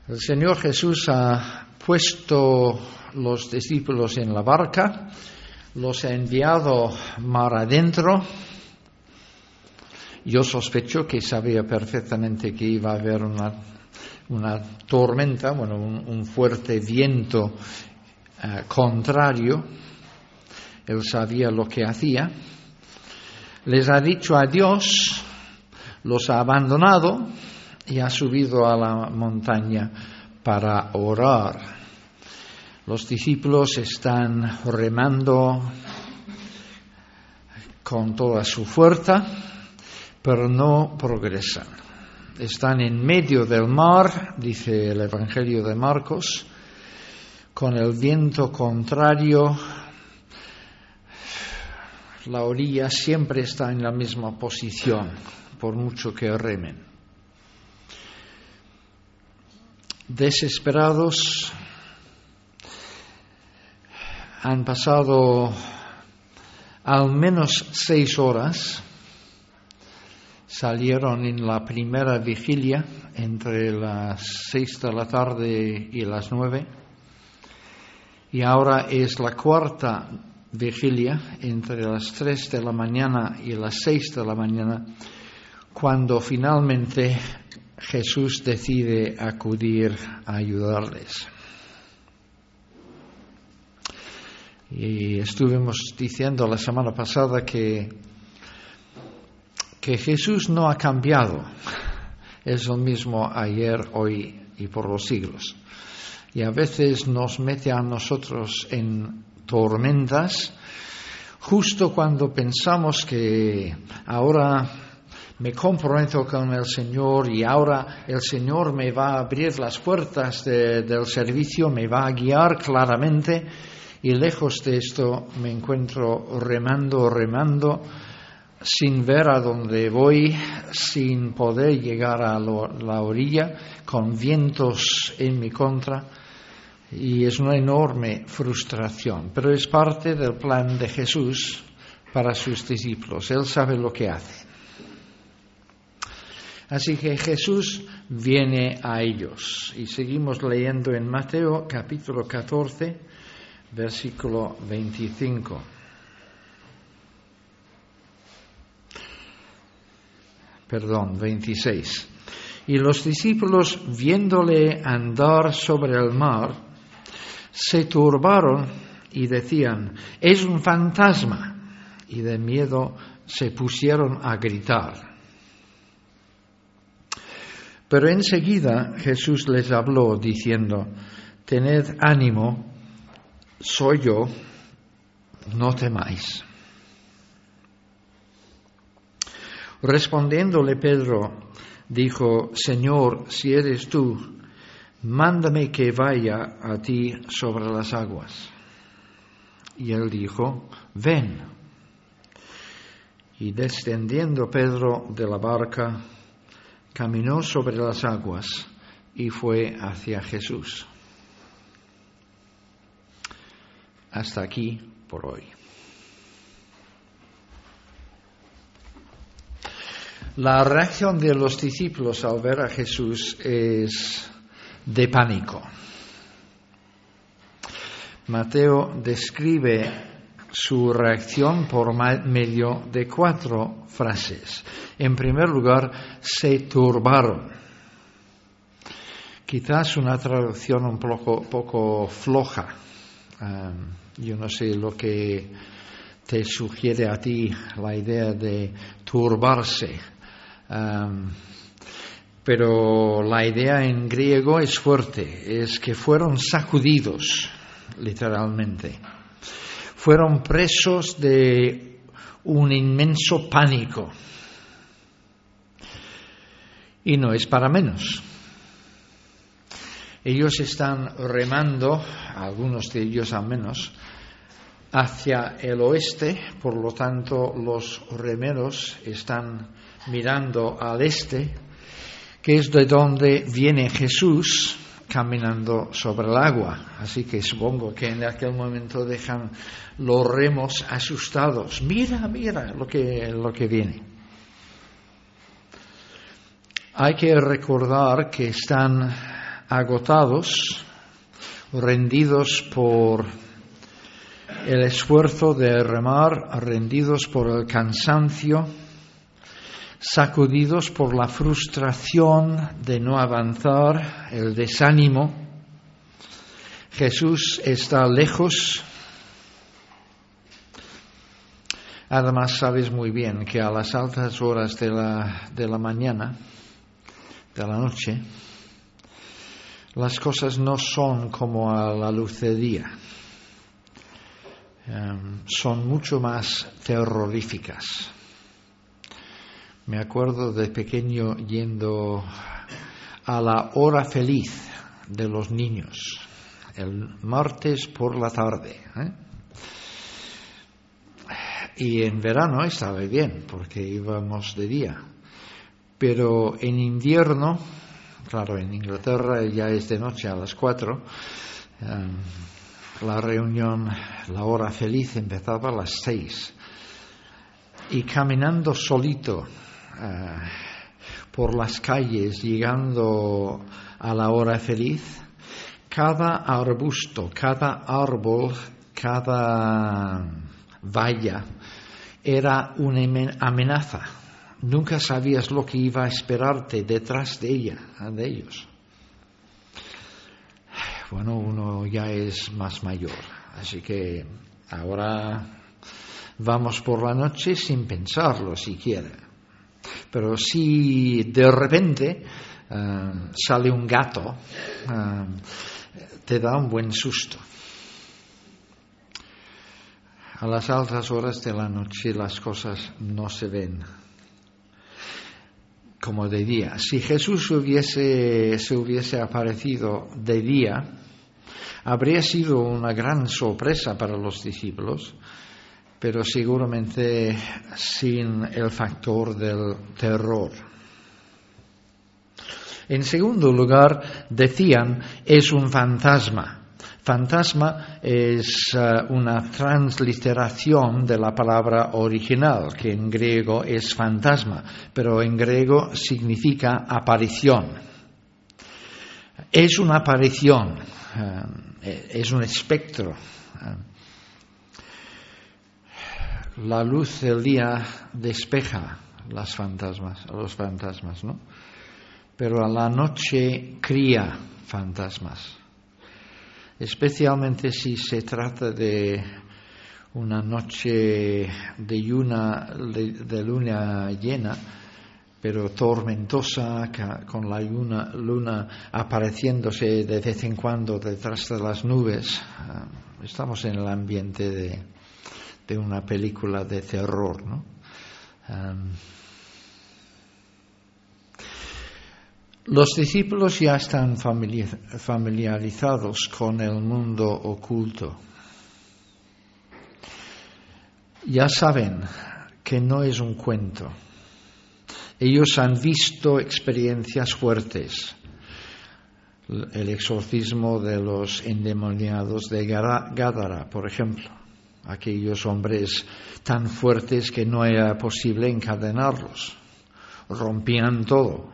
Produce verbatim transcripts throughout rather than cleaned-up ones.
El Señor Jesús ha puesto los discípulos en la barca, los ha enviado mar adentro. Yo sospecho que sabía perfectamente que iba a haber una, una tormenta, bueno, un, un fuerte viento eh, contrario. Él sabía lo que hacía. Les ha dicho adiós, los ha abandonado y ha subido a la montaña para orar. Los discípulos están remando con toda su fuerza, pero no progresan. Están en medio del mar, dice el Evangelio de Marcos, con el viento contrario. La orilla siempre está en la misma posición, por mucho que remen. Desesperados, han pasado al menos seis horas. Salieron en la primera vigilia entre las seis de la tarde y las nueve, y ahora es la cuarta vigilia entre las tres de la mañana y las seis de la mañana, cuando finalmente Jesús decide acudir a ayudarles. Y estuvimos diciendo la semana pasada que, que Jesús no ha cambiado. Es el mismo ayer, hoy y por los siglos. Y a veces nos mete a nosotros en tormentas justo cuando pensamos que ahora me comprometo con el Señor y ahora el Señor me va a abrir las puertas de, del servicio, me va a guiar claramente, y lejos de esto me encuentro remando, remando, sin ver a dónde voy, sin poder llegar a lo, la orilla, con vientos en mi contra, y es una enorme frustración. Pero es parte del plan de Jesús para sus discípulos. Él sabe lo que hace. Así que Jesús viene a ellos. Y seguimos leyendo en Mateo capítulo catorce, versículo veinticinco. Perdón, veintiséis. Y los discípulos, viéndole andar sobre el mar, se turbaron y decían: es un fantasma. Y de miedo se pusieron a gritar. Pero enseguida Jesús les habló diciendo: tened ánimo, soy yo, no temáis. Respondiéndole Pedro, dijo: Señor, si eres tú, mándame que vaya a ti sobre las aguas. Y él dijo: ven. Y descendiendo Pedro de la barca, caminó sobre las aguas y fue hacia Jesús. Hasta aquí por hoy. La reacción de los discípulos al ver a Jesús es de pánico. Mateo describe su reacción por medio de cuatro frases. En primer lugar, se turbaron. Quizás una traducción un poco, poco floja. Um, yo no sé lo que te sugiere a ti la idea de turbarse. Um, pero la idea en griego es fuerte, es que fueron sacudidos, literalmente. Fueron presos de un inmenso pánico. Y no es para menos. Ellos están remando, algunos de ellos al menos, hacia el oeste, por lo tanto los remeros están mirando al este, que es de donde viene Jesús caminando sobre el agua. Así que supongo que en aquel momento dejan los remos asustados. Mira, mira lo que, lo que viene. Hay que recordar que están agotados, rendidos por el esfuerzo de remar, rendidos por el cansancio, sacudidos por la frustración de no avanzar, el desánimo. Jesús está lejos. Además, sabes muy bien que a las altas horas de la, de la mañana, de la noche, las cosas no son como a la luz del día. Um, son mucho más terroríficas. Me acuerdo de pequeño yendo a la hora feliz de los niños, el martes por la tarde, ¿eh? Y en verano estaba bien, porque íbamos de día. Pero en invierno, claro, en Inglaterra ya es de noche a las cuatro, um, la reunión, la hora feliz empezaba a las seis. Y caminando solito uh, por las calles, llegando a la hora feliz, cada arbusto, cada árbol, cada valla era una amenaza. Nunca sabías lo que iba a esperarte detrás de ella, de ellos. Bueno, uno ya es más mayor, así que ahora vamos por la noche sin pensarlo siquiera. Pero si de repente uh, sale un gato, uh, te da un buen susto. A las altas horas de la noche las cosas no se ven como de día. Si Jesús hubiese, se hubiese aparecido de día, habría sido una gran sorpresa para los discípulos, pero seguramente sin el factor del terror. En segundo lugar, decían, es un fantasma. Fantasma es uh, una transliteración de la palabra original, que en griego es fantasma, pero en griego significa aparición. Es una aparición, uh, es un espectro. Uh, la luz del día despeja las fantasmas, a los fantasmas, ¿no? Pero a la noche cría fantasmas. Especialmente si se trata de una noche de luna, de luna llena, pero tormentosa, con la luna, luna apareciéndose de vez en cuando detrás de las nubes. Estamos en el ambiente de, de una película de terror, ¿no? Um, Los discípulos ya están familiarizados con el mundo oculto. Ya saben que no es un cuento. Ellos han visto experiencias fuertes. El exorcismo de los endemoniados de Gádara, por ejemplo. Aquellos hombres tan fuertes que no era posible encadenarlos. Rompían todo.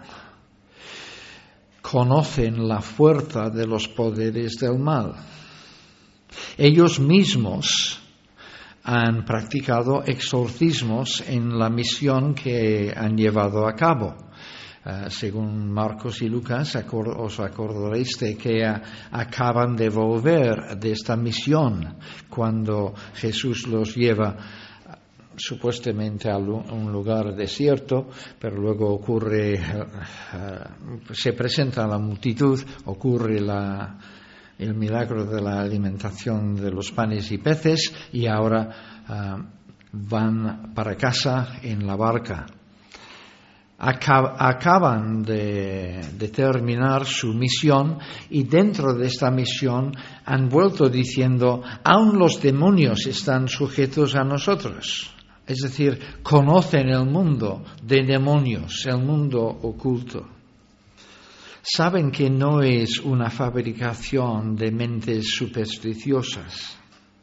Conocen la fuerza de los poderes del mal. Ellos mismos han practicado exorcismos en la misión que han llevado a cabo. Uh, según Marcos y Lucas, acor- os acordaréis de que uh, acaban de volver de esta misión cuando Jesús los lleva supuestamente a un lugar desierto, pero luego ocurre, uh, se presenta a la multitud, ocurre la, el milagro de la alimentación de los panes y peces, y ahora uh, van para casa en la barca. Acab- acaban de, de terminar su misión, y dentro de esta misión han vuelto diciendo, aún los demonios están sujetos a nosotros. Es decir, conocen el mundo de demonios, el mundo oculto. Saben que no es una fabricación de mentes supersticiosas.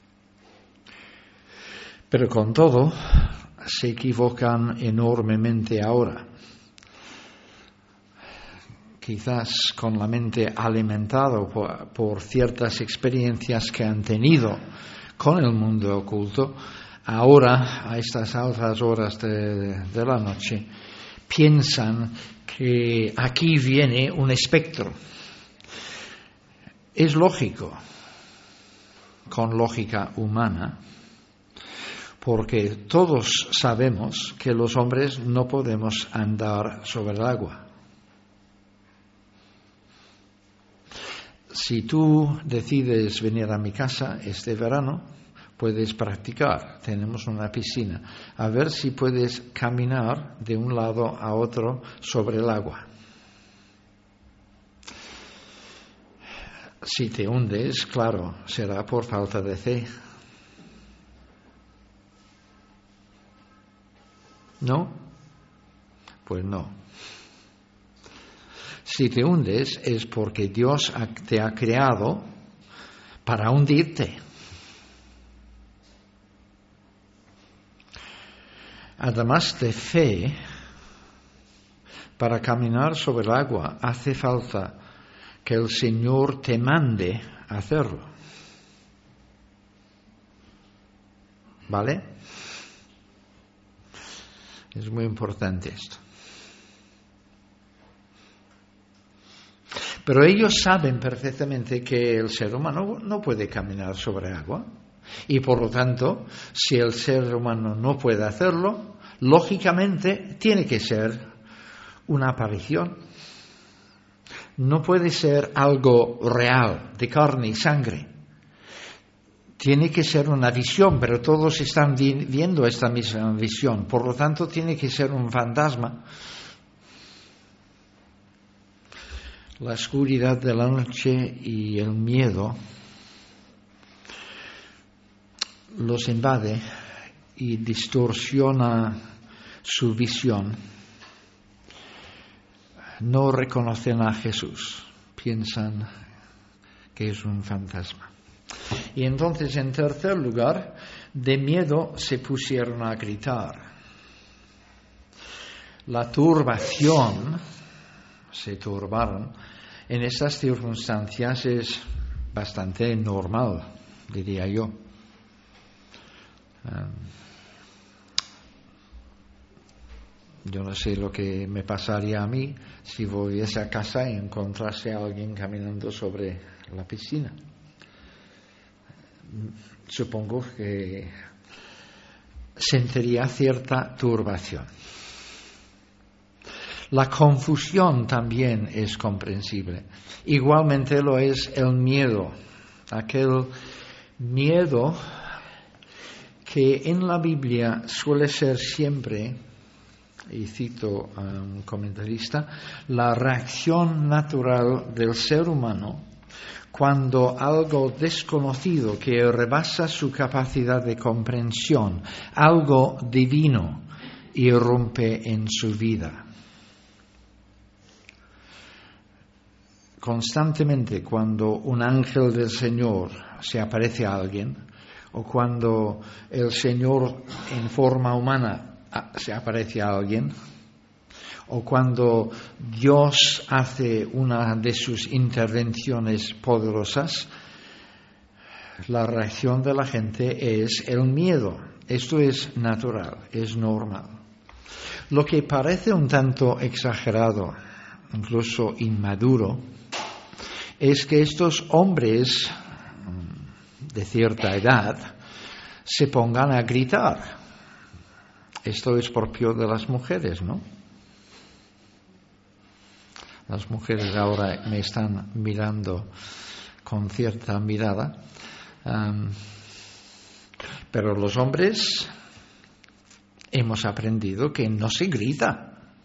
Pero con todo, se equivocan enormemente ahora. quizás con la mente alimentada por, por ciertas experiencias que han tenido con el mundo oculto, ahora, a estas altas horas de, de la noche, piensan que aquí viene un espectro. Es lógico, con lógica humana, porque todos sabemos que los hombres no podemos andar sobre el agua. Si tú decides venir a mi casa este verano, puedes practicar. Tenemos una piscina. A ver si puedes caminar de un lado a otro sobre el agua. Si te hundes, claro, será por falta de fe. ¿No? Pues no. Si te hundes es porque Dios te ha creado para hundirte. Además de fe, para caminar sobre el agua hace falta que el Señor te mande a hacerlo. ¿Vale? Es muy importante esto. Pero ellos saben perfectamente que el ser humano no puede caminar sobre agua. Y por lo tanto, si el ser humano no puede hacerlo, lógicamente tiene que ser una aparición. No puede ser algo real, de carne y sangre. Tiene que ser una visión, pero todos están vi- viendo esta misma visión. Por lo tanto, tiene que ser un fantasma. La oscuridad de la noche y el miedo los invade y distorsiona su visión. No reconocen a Jesús, piensan que es un fantasma. Y entonces, en tercer lugar, de miedo se pusieron a gritar. La turbación, se turbaron, en estas circunstancias es bastante normal, diría yo. Um, yo no sé lo que me pasaría a mí si volviese a casa y encontrase a alguien caminando sobre la piscina. Supongo que sentiría cierta turbación. La confusión también es comprensible. Igualmente lo es el miedo, aquel miedo que en la Biblia suele ser siempre, y cito a un comentarista, la reacción natural del ser humano cuando algo desconocido que rebasa su capacidad de comprensión, algo divino, irrumpe en su vida. Constantemente, cuando un ángel del Señor se aparece a alguien, o cuando el Señor en forma humana se aparece a alguien, o cuando Dios hace una de sus intervenciones poderosas, la reacción de la gente es el miedo. Esto es natural, es normal. Lo que parece un tanto exagerado, incluso inmaduro, es que estos hombres de cierta edad se pongan a gritar. Esto es propio de las mujeres, ¿no? Las mujeres ahora me están mirando con cierta mirada, um, pero los hombres hemos aprendido que no se grita.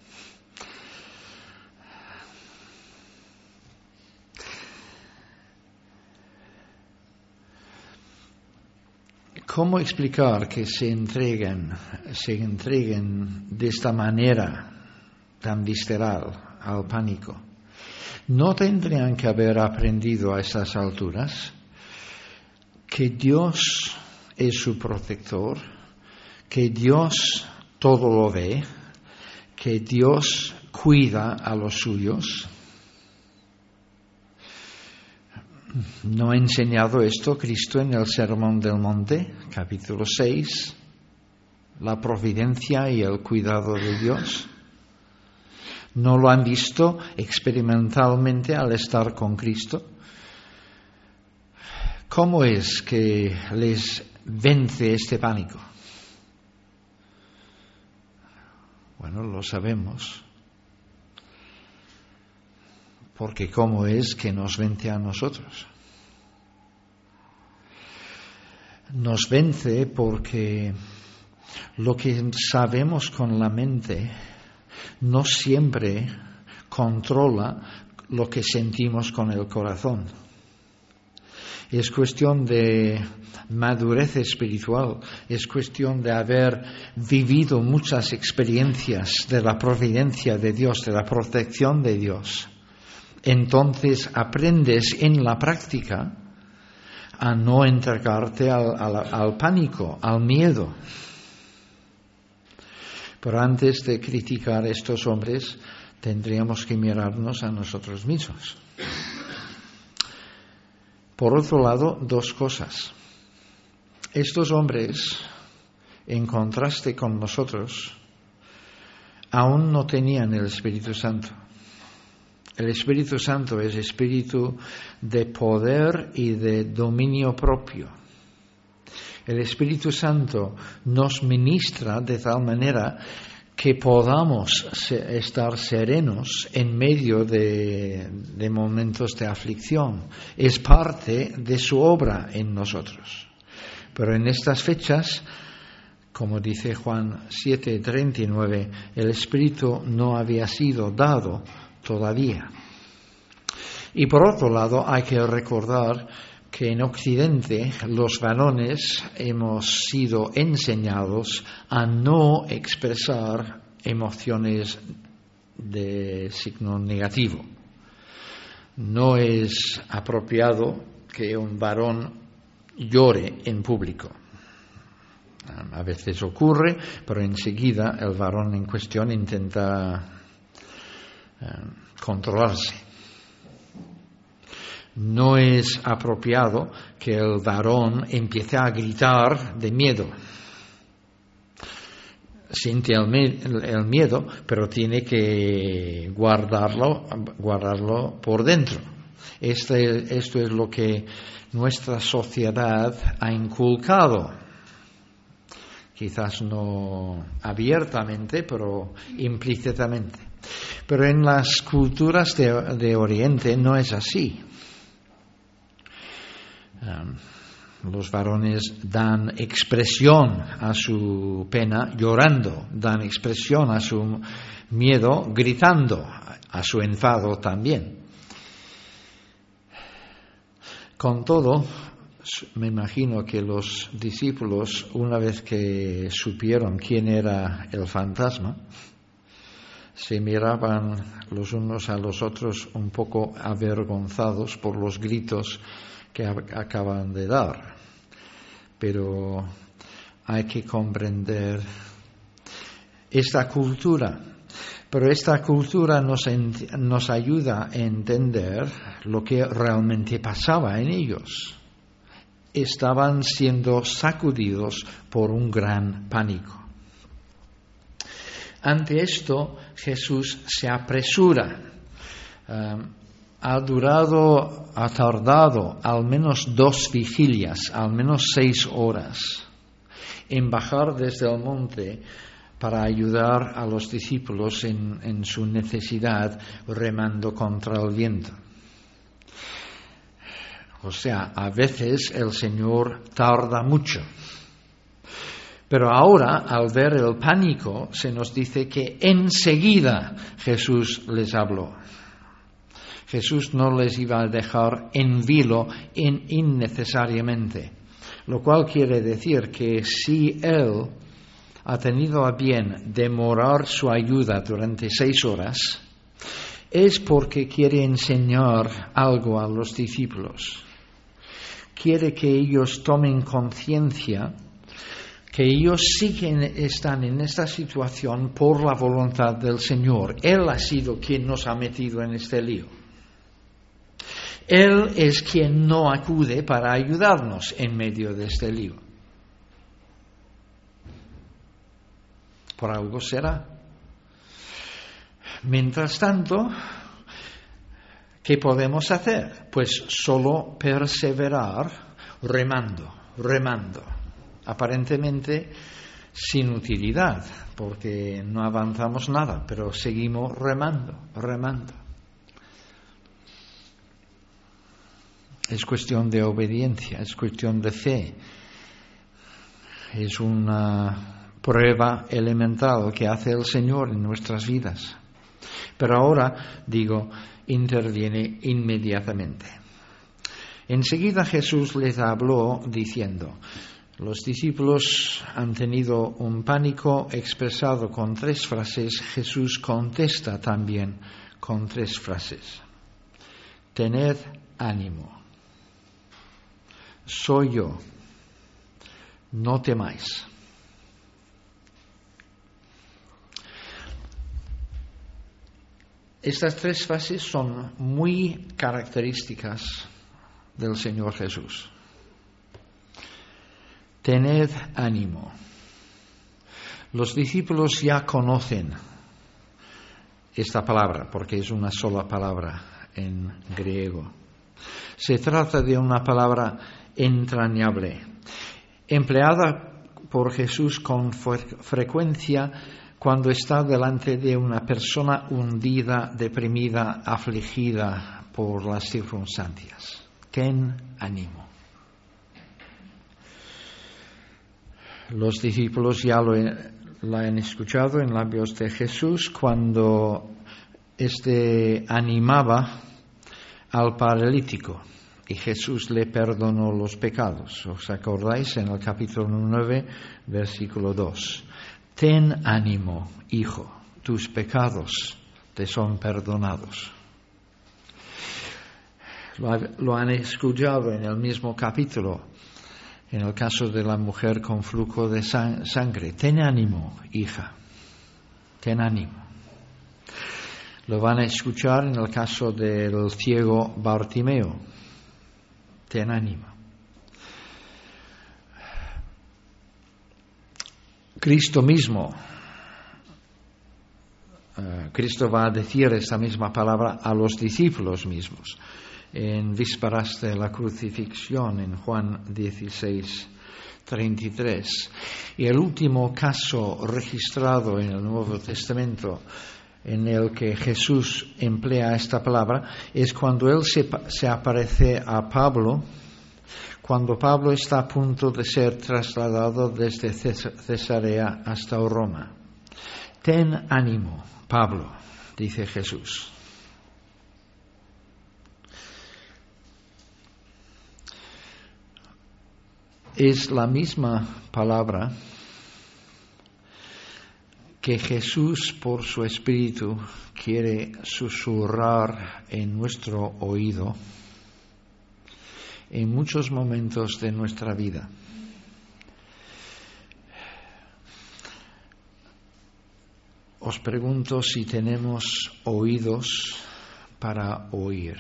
¿Cómo explicar que se entreguen, se entreguen de esta manera tan visceral al pánico? ¿No tendrían que haber aprendido a estas alturas que Dios es su protector, que Dios todo lo ve, que Dios cuida a los suyos? ¿No ha enseñado esto Cristo en el Sermón del Monte, capítulo seis? La providencia y el cuidado de Dios. ¿No lo han visto experimentalmente al estar con Cristo? ¿Cómo es que les vence este pánico? Bueno, lo sabemos. Porque ¿cómo es que nos vence a nosotros? Nos vence porque lo que sabemos con la mente no siempre controla lo que sentimos con el corazón. Es cuestión de madurez espiritual, es cuestión de haber vivido muchas experiencias de la providencia de Dios, de la protección de Dios. Entonces aprendes en la práctica a no entregarte al, al, al pánico, al miedo. Pero antes de criticar a estos hombres, tendríamos que mirarnos a nosotros mismos. Por otro lado, dos cosas. Estos hombres, en contraste con nosotros, aún no tenían el Espíritu Santo. El Espíritu Santo es espíritu de poder y de dominio propio. El Espíritu Santo nos ministra de tal manera que podamos estar serenos en medio de, de momentos de aflicción. Es parte de su obra en nosotros. Pero en estas fechas, como dice Juan siete treinta y nueve, el Espíritu no había sido dado todavía. Y por otro lado, hay que recordar que en Occidente los varones hemos sido enseñados a no expresar emociones de signo negativo. No es apropiado que un varón llore en público. A veces ocurre, pero enseguida el varón en cuestión intenta eh, controlarse. No es apropiado que el varón empiece a gritar de miedo. Siente el, me- el miedo, pero tiene que guardarlo, guardarlo por dentro. Este, esto es lo que nuestra sociedad ha inculcado. Quizás no abiertamente, pero implícitamente. Pero en las culturas de, de Oriente no es así. Um, los varones dan expresión a su pena llorando, dan expresión a su miedo gritando, a su enfado también. Con todo, me imagino que los discípulos, una vez que supieron quién era el fantasma, se miraban los unos a los otros un poco avergonzados por los gritos que acaban de dar. Pero hay que comprender esta cultura. Pero esta cultura nos, ent- nos ayuda a entender lo que realmente pasaba en ellos. Estaban siendo sacudidos por un gran pánico. Ante esto, Jesús se apresura. Um, Ha durado, ha tardado al menos dos vigilias, al menos seis horas, en bajar desde el monte para ayudar a los discípulos en, en su necesidad remando contra el viento. O sea, a veces el Señor tarda mucho. Pero ahora, al ver el pánico, se nos dice que enseguida Jesús les habló. Jesús no les iba a dejar en vilo in, innecesariamente, lo cual quiere decir que si Él ha tenido a bien demorar su ayuda durante seis horas, es porque quiere enseñar algo a los discípulos. Quiere que ellos tomen conciencia que ellos sí que están en esta situación por la voluntad del Señor. Él ha sido quien nos ha metido en este lío. Él es quien no acude para ayudarnos en medio de este lío. Por algo será. Mientras tanto, ¿qué podemos hacer? Pues solo perseverar remando, remando. Aparentemente sin utilidad, porque no avanzamos nada, pero seguimos remando, remando. Es cuestión de obediencia, es cuestión de fe. Es una prueba elemental que hace el Señor en nuestras vidas. Pero ahora, digo, interviene inmediatamente. Enseguida Jesús les habló diciendo: los discípulos han tenido un pánico expresado con tres frases. Jesús contesta también con tres frases. Tened ánimo. Soy yo. No temáis. Estas tres frases son muy características del Señor Jesús. Tened ánimo. Los discípulos ya conocen esta palabra porque es una sola palabra en griego. Se trata de una palabra entrañable, empleada por Jesús con frecuencia cuando está delante de una persona hundida, deprimida, afligida por las circunstancias. Ten ánimo. Los discípulos ya lo la han escuchado en labios de Jesús cuando éste animaba al paralítico y Jesús le perdonó los pecados. ¿Os acordáis? En el capítulo nueve, versículo dos. Ten ánimo, hijo, tus pecados te son perdonados. Lo, lo han escuchado en el mismo capítulo. En el caso de la mujer con flujo de sangre, ten ánimo, hija, ten ánimo. Lo van a escuchar en el caso del ciego Bartimeo, ten ánimo. Cristo mismo, uh, Cristo va a decir esta misma palabra a los discípulos mismos. En vísperas de la crucifixión, en Juan dieciséis, treinta y tres. Y el último caso registrado en el Nuevo Testamento en el que Jesús emplea esta palabra es cuando Él se, se aparece a Pablo, cuando Pablo está a punto de ser trasladado desde Cesarea hasta Roma. Ten ánimo, Pablo, dice Jesús. Es la misma palabra que Jesús, por su Espíritu, quiere susurrar en nuestro oído en muchos momentos de nuestra vida. Os pregunto si tenemos oídos para oír.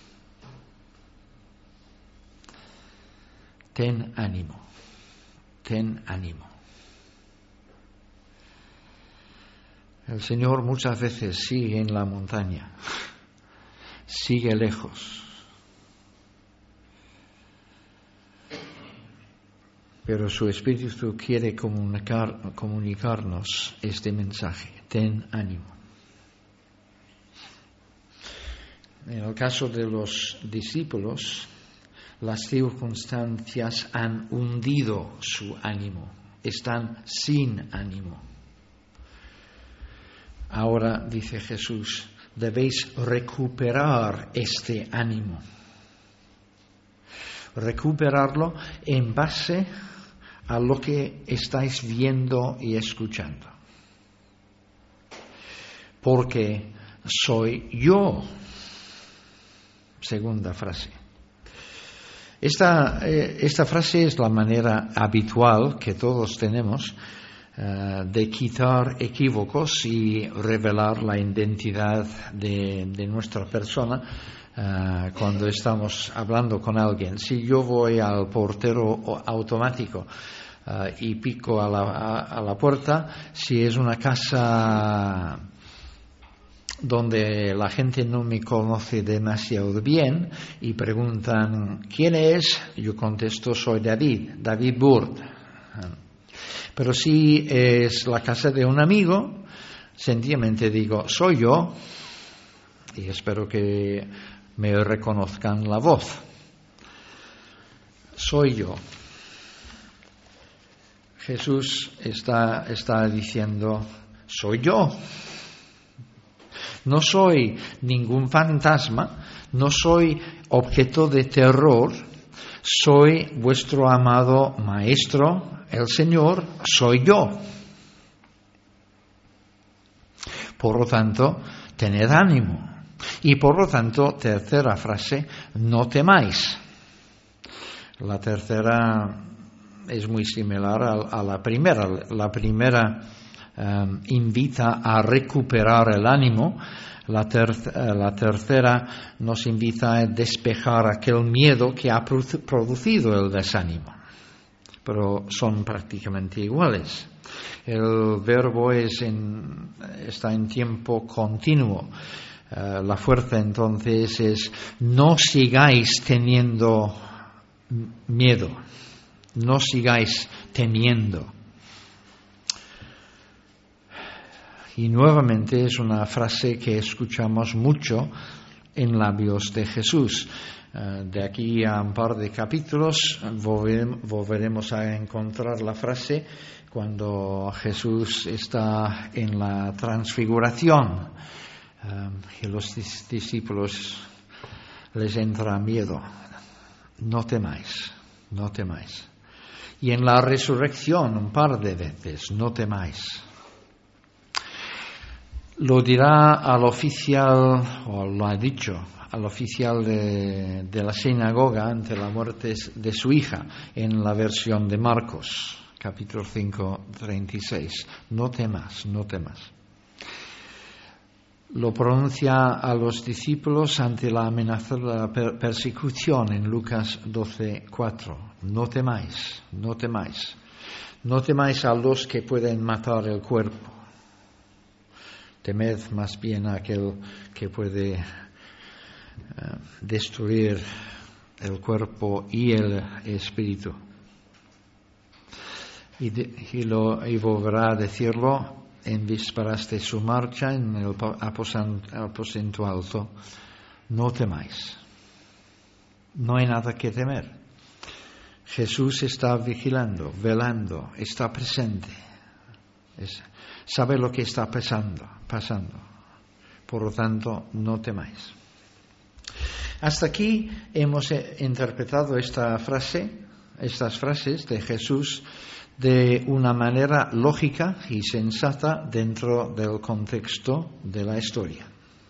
Ten ánimo, ten ánimo. El Señor muchas veces sigue en la montaña, sigue lejos, pero su Espíritu quiere comunicar, comunicarnos este mensaje. Ten ánimo. En el caso de los discípulos, las circunstancias han hundido su ánimo, están sin ánimo. Ahora, dice Jesús, debéis recuperar este ánimo. Recuperarlo en base a lo que estáis viendo y escuchando. Porque soy yo. Segunda frase. Esta, eh, esta frase es la manera habitual que todos tenemos uh, de quitar equívocos y revelar la identidad de, de nuestra persona uh, cuando estamos hablando con alguien. Si yo voy al portero automático uh, y pico a la, a, a la puerta, si es una casa donde la gente no me conoce demasiado bien y preguntan ¿quién es? Yo contesto soy David, David Burt. Pero si es la casa de un amigo, sencillamente digo soy yo y espero que me reconozcan la voz. Soy yo. Jesús está, está diciendo soy yo. No soy ningún fantasma, no soy objeto de terror, soy vuestro amado Maestro, el Señor, soy yo. Por lo tanto, tened ánimo. Y por lo tanto, tercera frase, no temáis. La tercera es muy similar a, a la primera. La primera Um, invita a recuperar el ánimo, la, ter- la tercera nos invita a despejar aquel miedo que ha produ- producido el desánimo, pero son prácticamente iguales. El verbo es en, está en tiempo continuo. Uh, la fuerza entonces es no sigáis teniendo miedo, no sigáis temiendo. Y nuevamente es una frase que escuchamos mucho en labios de Jesús. Uh, de aquí a un par de capítulos volveremos a encontrar la frase cuando Jesús está en la transfiguración uh, y los dis- discípulos les entra miedo. No temáis, no temáis. Y en la resurrección un par de veces, no temáis. Lo dirá al oficial, o lo ha dicho, al oficial de, de la sinagoga ante la muerte de su hija, en la versión de Marcos, capítulo cinco, treinta y seis. No temas, no temas. Lo pronuncia a los discípulos ante la amenaza de la per- persecución en Lucas doce, cuatro. No temáis, no temáis. No temáis a los que pueden matar el cuerpo. Temed más bien a aquel que puede uh, destruir el cuerpo y el espíritu. Y, de, y, lo, y volverá a decirlo en vísperas de su marcha en el aposento alto. No temáis. No hay nada que temer. Jesús está vigilando, velando, está presente. Es, sabe lo que está pasando, pasando. Por lo tanto, no temáis. Hasta aquí hemos interpretado esta frase, estas frases de Jesús de una manera lógica y sensata dentro del contexto de la historia.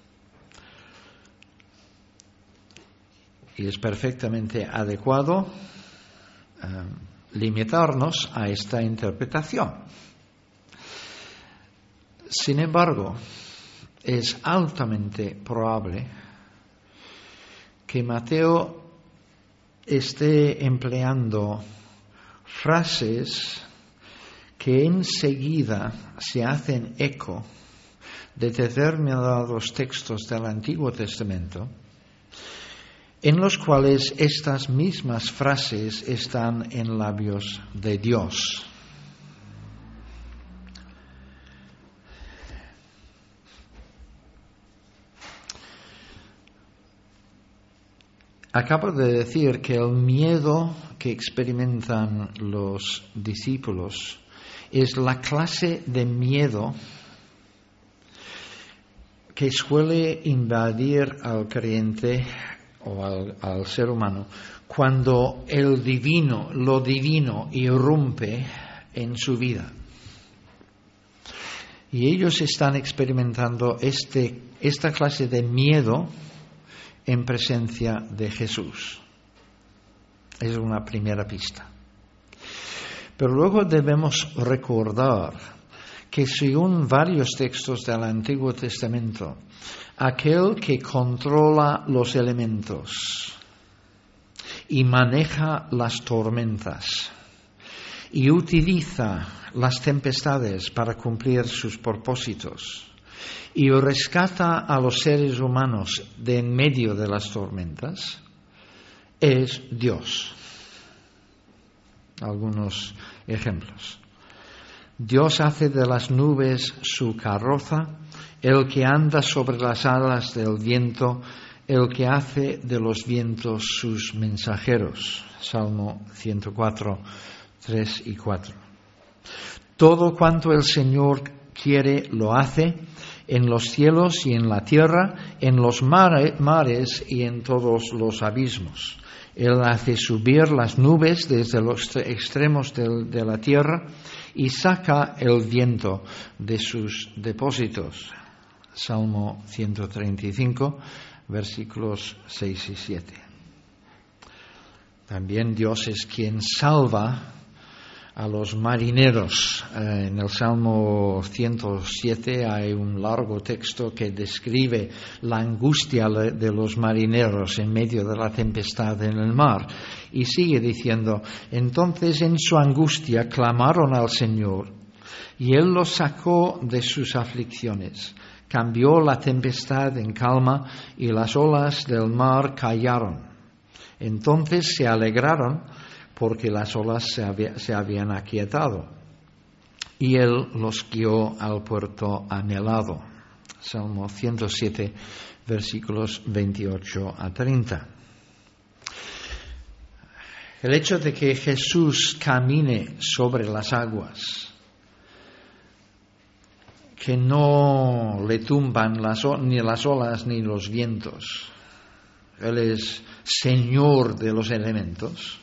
Y es perfectamente adecuado eh, limitarnos a esta interpretación. Sin embargo, es altamente probable que Mateo esté empleando frases que enseguida se hacen eco de determinados textos del Antiguo Testamento, en los cuales estas mismas frases están en labios de Dios. Acabo de decir que el miedo que experimentan los discípulos es la clase de miedo que suele invadir al creyente o al, al ser humano cuando el divino, lo divino, irrumpe en su vida. Y ellos están experimentando este, esta clase de miedo en presencia de Jesús. Es una primera pista. Pero luego debemos recordar que según varios textos del Antiguo Testamento, aquel que controla los elementos y maneja las tormentas y utiliza las tempestades para cumplir sus propósitos y rescata a los seres humanos de en medio de las tormentas, es Dios. Algunos ejemplos. Dios hace de las nubes su carroza, el que anda sobre las alas del viento, el que hace de los vientos sus mensajeros. Salmo ciento cuatro, tres y cuatro. Todo cuanto el Señor quiere lo hace, en los cielos y en la tierra, en los mare, mares y en todos los abismos. Él hace subir las nubes desde los extremos de, de la tierra y saca el viento de sus depósitos. Salmo ciento treinta y cinco, versículos seis y siete. También Dios es quien salva a los marineros. Eh, en el Salmo ciento siete hay un largo texto que describe la angustia de los marineros en medio de la tempestad en el mar. Y sigue diciendo, entonces en su angustia clamaron al Señor, y Él los sacó de sus aflicciones. Cambió la tempestad en calma, y las olas del mar callaron. Entonces se alegraron, porque las olas se, había, se habían aquietado, y Él los guió al puerto anhelado. Salmo ciento siete, versículos veintiocho a treinta. El hecho de que Jesús camine sobre las aguas, que no le tumban las, ni las olas ni los vientos, Él es Señor de los elementos,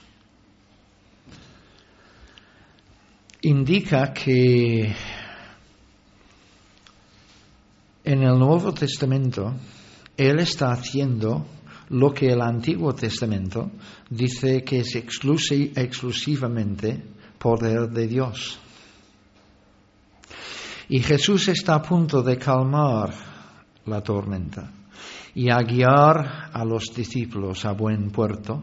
indica que en el Nuevo Testamento Él está haciendo lo que el Antiguo Testamento dice que es exclusi- exclusivamente poder de Dios. Y Jesús está a punto de calmar la tormenta y a guiar a los discípulos a buen puerto,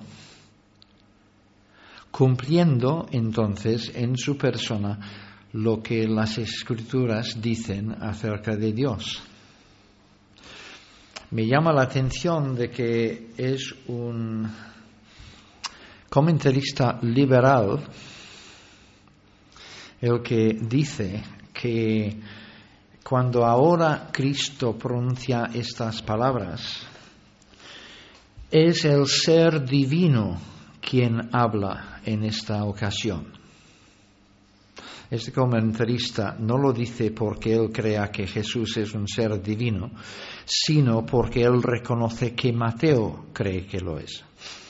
cumpliendo entonces en su persona lo que las Escrituras dicen acerca de Dios. Me llama la atención de que es un comentarista liberal el que dice que cuando ahora Cristo pronuncia estas palabras, es el ser divino quien habla en esta ocasión. Este comentarista no lo dice porque él crea que Jesús es un ser divino, sino porque él reconoce que Mateo cree que lo es.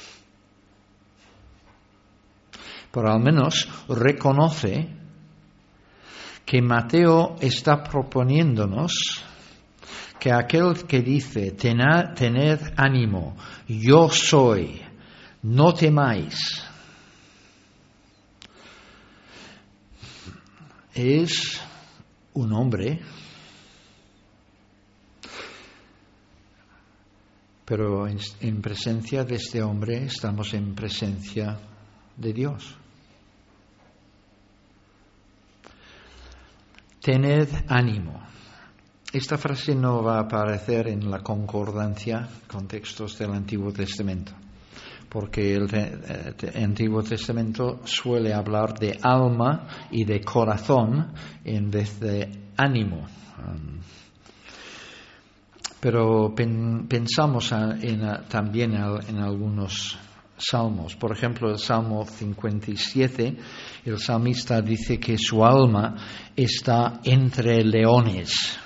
Pero al menos reconoce que Mateo está proponiéndonos que aquel que dice, tened, tened ánimo, yo soy, no temáis, es un hombre, pero en, en presencia de este hombre estamos en presencia de Dios. Tened ánimo. Esta frase no va a aparecer en la concordancia con textos del Antiguo Testamento, porque el Antiguo Testamento suele hablar de alma y de corazón en vez de ánimo. Pero pen, pensamos en, también en algunos salmos. Por ejemplo, el Salmo cincuenta y siete, el salmista dice que su alma está entre leones.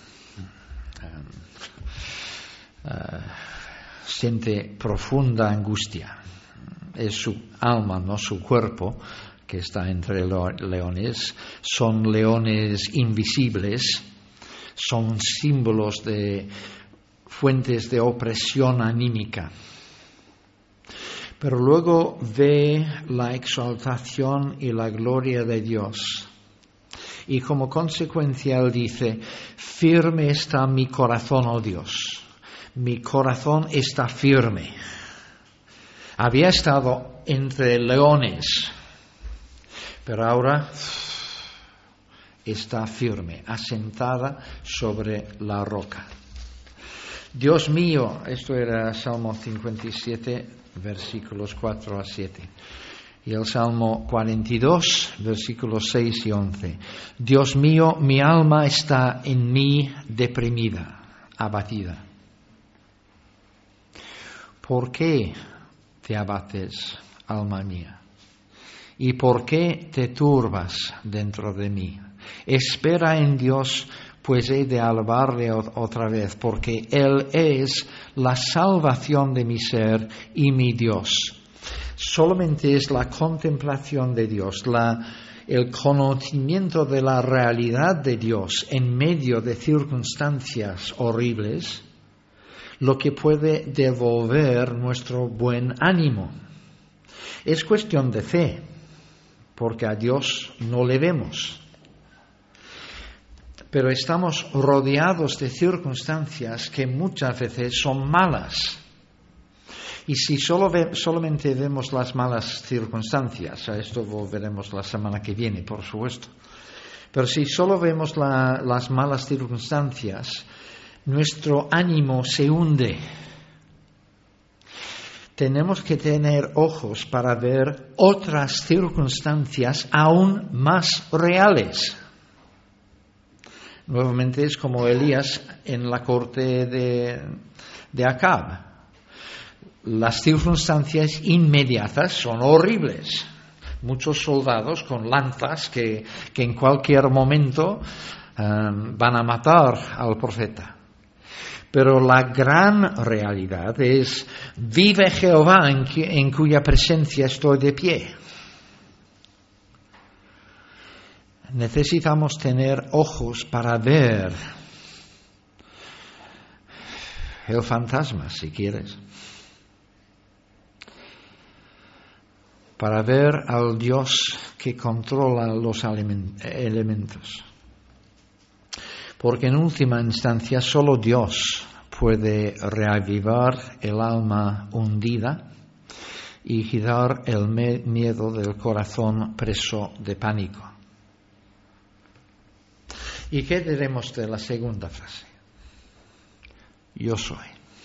Uh, uh, siente profunda angustia. Es su alma, no su cuerpo, que está entre leones. Son leones invisibles, son símbolos de fuentes de opresión anímica. Pero luego ve la exaltación y la gloria de Dios. Y como consecuencia él dice, firme está mi corazón, oh Dios. Mi corazón está firme. Había estado entre leones, pero ahora está firme, asentada sobre la roca. Dios mío, esto era Salmo cincuenta y siete, versículos cuatro a siete. Y el Salmo cuarenta y dos, versículos seis y once. Dios mío, mi alma está en mí deprimida, abatida. ¿Por qué te abates, alma mía? ¿Y por qué te turbas dentro de mí? Espera en Dios, pues he de alabarle otra vez, porque Él es la salvación de mi ser y mi Dios. Solamente es la contemplación de Dios, la, el conocimiento de la realidad de Dios en medio de circunstancias horribles, lo que puede devolver nuestro buen ánimo. Es cuestión de fe, porque a Dios no le vemos. Pero estamos rodeados de circunstancias que muchas veces son malas. Y si solo ve, solamente vemos las malas circunstancias, a esto volveremos la semana que viene, por supuesto. Pero si solo vemos la, las malas circunstancias, nuestro ánimo se hunde. Tenemos que tener ojos para ver otras circunstancias aún más reales. Nuevamente es como Elías en la corte de, de Acab. Las circunstancias inmediatas son horribles. Muchos soldados con lanzas que, que en cualquier momento um, van a matar al profeta. Pero la gran realidad es, vive Jehová en, en cuya presencia estoy de pie. Necesitamos tener ojos para ver el fantasma, si quieres. Para ver al Dios que controla los elementos. Porque en última instancia solo Dios puede reavivar el alma hundida y quitar el miedo del corazón preso de pánico. ¿Y qué diremos de la segunda frase? Yo soy.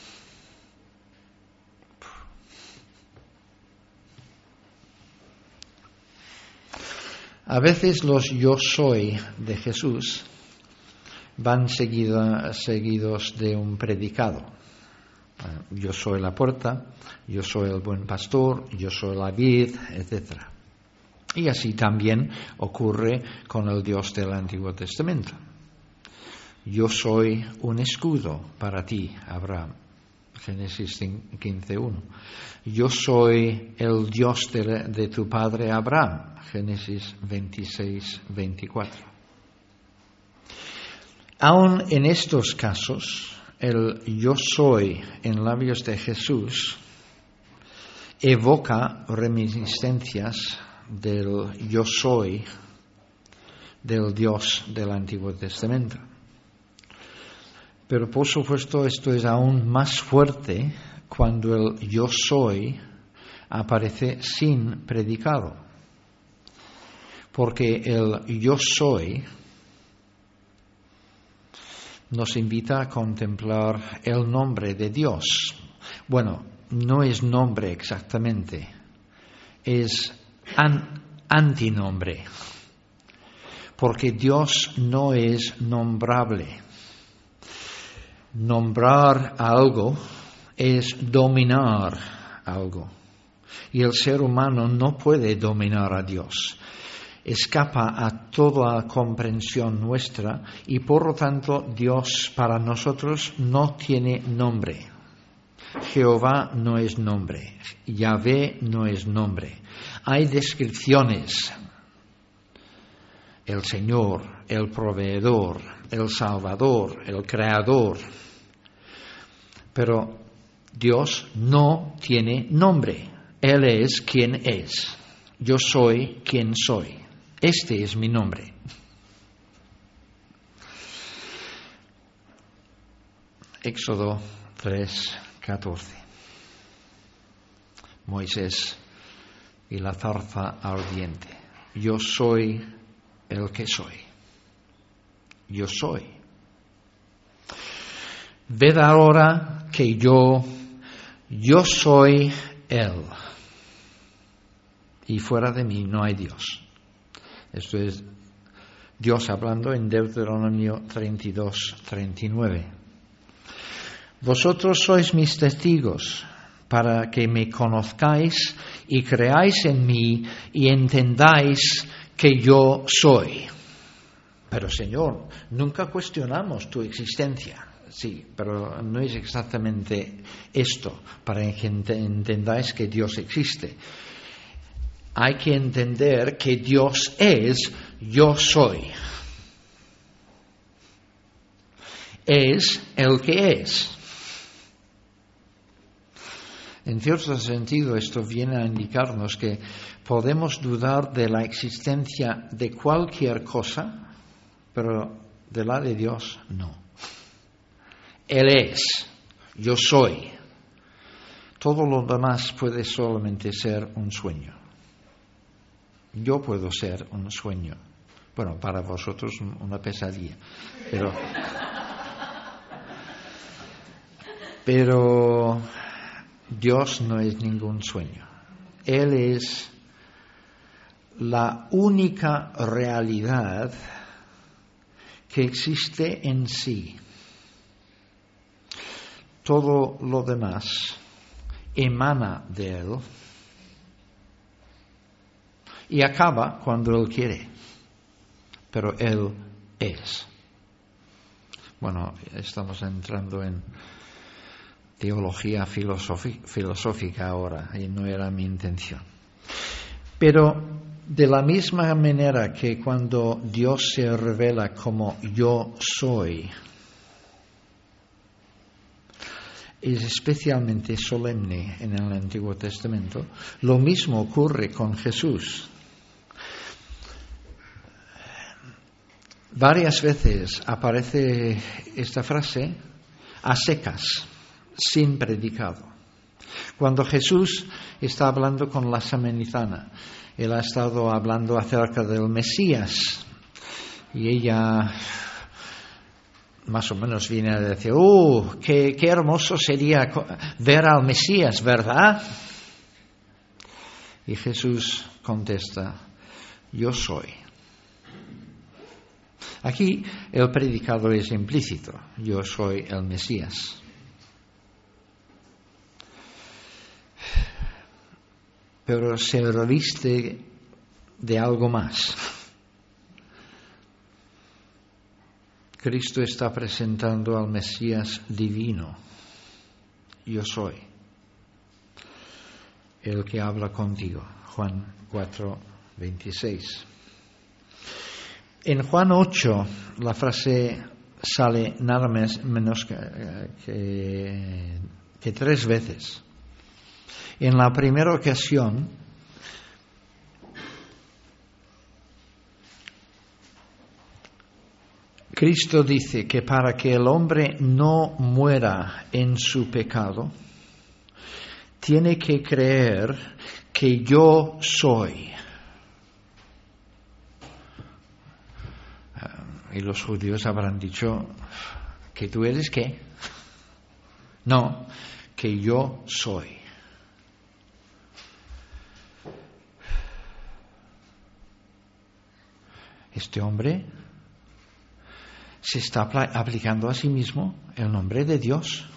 A veces los yo soy de Jesús van seguido, seguidos de un predicado. Yo soy la puerta, yo soy el buen pastor, yo soy la vid, etcétera. Y así también ocurre con el Dios del Antiguo Testamento. Yo soy un escudo para ti, Abraham. Génesis quince uno. Yo soy el Dios de, de tu padre Abraham. Génesis veintiséis veinticuatro. Aun en estos casos, el yo soy en labios de Jesús evoca reminiscencias del yo soy del Dios del Antiguo Testamento. Pero por supuesto esto es aún más fuerte cuando el yo soy aparece sin predicado. Porque el yo soy nos invita a contemplar el nombre de Dios. Bueno, no es nombre exactamente, es an- antinombre. Porque Dios no es nombrable. Nombrar algo es dominar algo. Y el ser humano no puede dominar a Dios. Escapa a toda comprensión nuestra y por lo tanto Dios para nosotros no tiene nombre. Jehová no es nombre. Yahvé no es nombre. Hay descripciones. El Señor, el proveedor, el Salvador, el Creador. Pero Dios no tiene nombre. Él es quien es. Yo soy quien soy. Este es mi nombre. Éxodo tres, catorce. Moisés y la zarza ardiente. Yo soy el que soy. Yo soy. Ved ahora que yo, yo soy Él. Y fuera de mí no hay Dios. Esto es Dios hablando en Deuteronomio treinta y dos, treinta y nueve. Vosotros sois mis testigos para que me conozcáis y creáis en mí y entendáis que yo soy. Pero Señor, nunca cuestionamos tu existencia. Sí, pero no es exactamente esto, para que entendáis que Dios existe. Hay que entender que Dios es yo soy. Es el que es. En cierto sentido, esto viene a indicarnos que podemos dudar de la existencia de cualquier cosa, pero de la de Dios no. Él es, yo soy. Todo lo demás puede solamente ser un sueño. Yo puedo ser un sueño. Bueno, para vosotros una pesadilla. Pero, pero Dios no es ningún sueño. Él es la única realidad que existe en sí. Todo lo demás emana de Él y acaba cuando Él quiere, pero Él es. Bueno, estamos entrando en teología filosófica ahora y no era mi intención. Pero de la misma manera que cuando Dios se revela como yo soy, es especialmente solemne en el Antiguo Testamento, lo mismo ocurre con Jesús. Varias veces aparece esta frase a secas, sin predicado. Cuando Jesús está hablando con la samaritana, él ha estado hablando acerca del Mesías y ella más o menos viene a decir, ¡uh, qué, qué hermoso sería ver al Mesías, ¿verdad? Y Jesús contesta, yo soy. Aquí el predicado es implícito, yo soy el Mesías. Pero se reviste de algo más. Cristo está presentando al Mesías divino. Yo soy el que habla contigo. Juan cuatro, veintiséis. En Juan ocho la frase sale nada menos que, que, que tres veces. En la primera ocasión, Cristo dice que para que el hombre no muera en su pecado, tiene que creer que yo soy. Y los judíos habrán dicho, ¿que tú eres qué? No, que yo soy. Este hombre se está aplicando a sí mismo el nombre de Dios.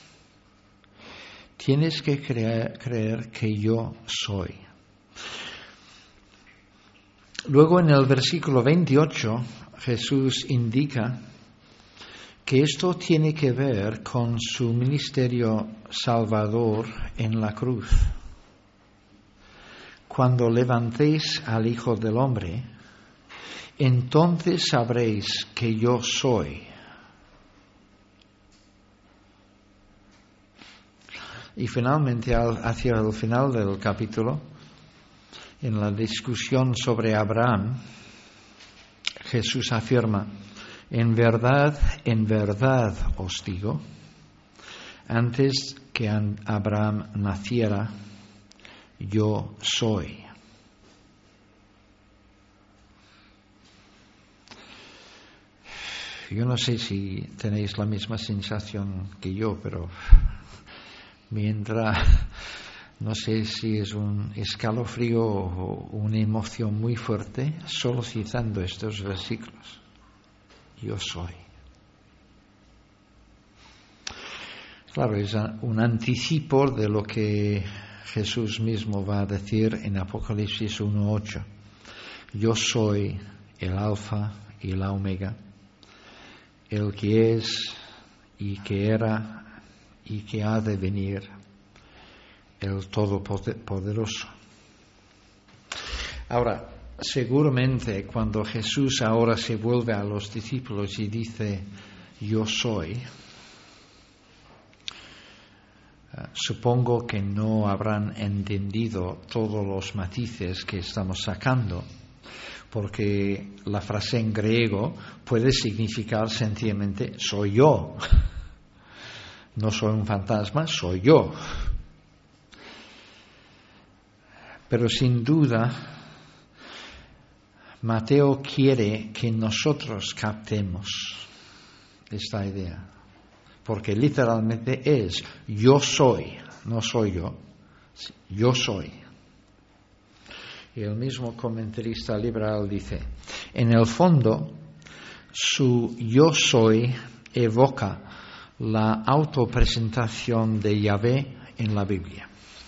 Tienes que creer, creer que yo soy. Luego en el versículo veintiocho Jesús indica que esto tiene que ver con su ministerio salvador en la cruz. Cuando levantéis al Hijo del Hombre, entonces sabréis que yo soy. Y finalmente, al, hacia el final del capítulo, en la discusión sobre Abraham, Jesús afirma: en verdad, en verdad os digo, antes que Abraham naciera, yo soy. Yo no sé si tenéis la misma sensación que yo, pero mientras, no sé si es un escalofrío o una emoción muy fuerte, solo citando estos versículos. Yo soy. Claro, es un anticipo de lo que Jesús mismo va a decir en Apocalipsis uno ocho. Yo soy el Alfa y la Omega, el que es y que era y que ha de venir, el Todopoderoso. Ahora, seguramente cuando Jesús ahora se vuelve a los discípulos y dice, yo soy, supongo que no habrán entendido todos los matices que estamos sacando, porque la frase en griego puede significar sencillamente soy yo. No soy un fantasma, soy yo. Pero sin duda, Mateo quiere que nosotros captemos esta idea, porque literalmente es yo soy, no soy yo, yo soy. Y el mismo comentarista liberal dice, en el fondo, su yo soy evoca la autopresentación de Yahvé en la Biblia.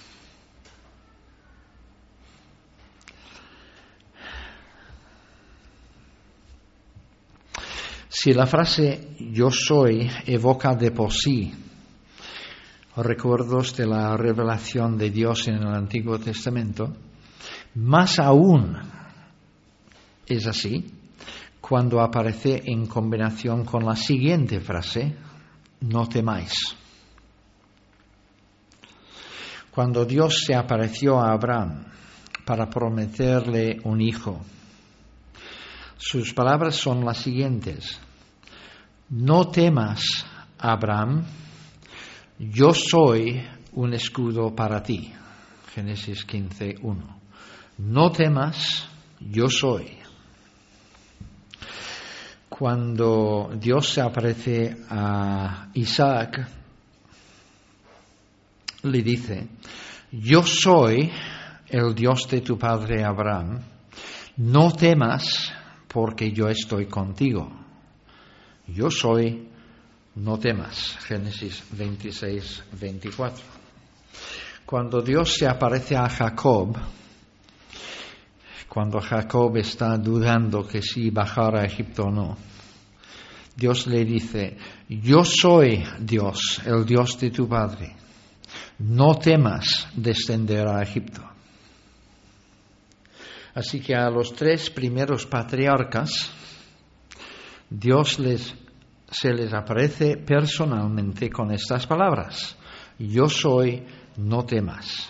Si la frase yo soy evoca de por sí recuerdos de la revelación de Dios en el Antiguo Testamento, más aún es así cuando aparece en combinación con la siguiente frase, no temáis. Cuando Dios se apareció a Abraham para prometerle un hijo, sus palabras son las siguientes: no temas, Abraham, yo soy un escudo para ti. Génesis quince uno. No temas, yo soy. Cuando Dios se aparece a Isaac, le dice, yo soy el Dios de tu padre Abraham, no temas porque yo estoy contigo. Yo soy, no temas. Génesis veintiséis veinticuatro. Cuando Dios se aparece a Jacob, cuando Jacob está dudando que si bajar a Egipto o no, Dios le dice, yo soy Dios, el Dios de tu padre, no temas descender a Egipto. Así que a los tres primeros patriarcas, Dios les, se les aparece personalmente con estas palabras, yo soy, no temas.